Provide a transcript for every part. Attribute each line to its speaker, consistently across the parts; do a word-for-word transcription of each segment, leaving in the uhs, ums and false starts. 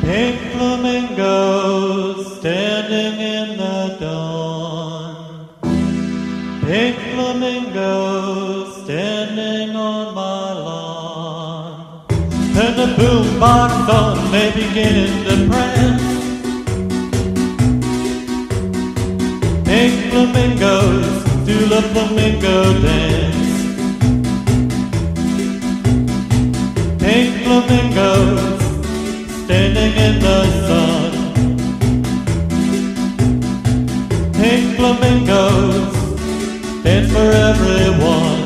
Speaker 1: Pink flamingos standing in the dawn. Pink flamingos standing on my lawn. Turn the boombox on, they begin to prance. Pink flamingos do the flamingo dance. Pink flamingos standing in the sun. Pink flamingos dance for everyone.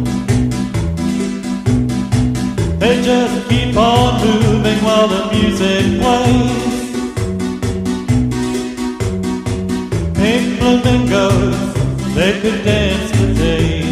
Speaker 1: They just keep on moving while the music plays. Pink flamingos, they could dance for days.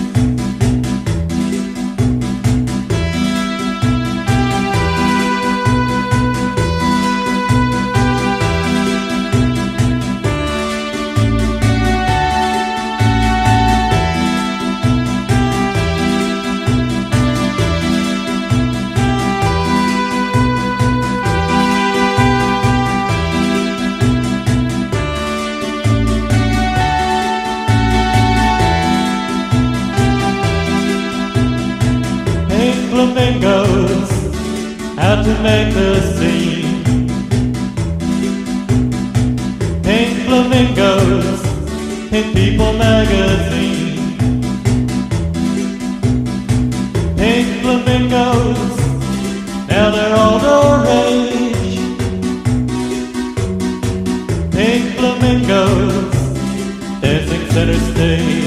Speaker 1: Flamingos out to make the scene. Pink flamingos in People magazine. Pink flamingos, now they're all the rage. Pink flamingos dancing center stage.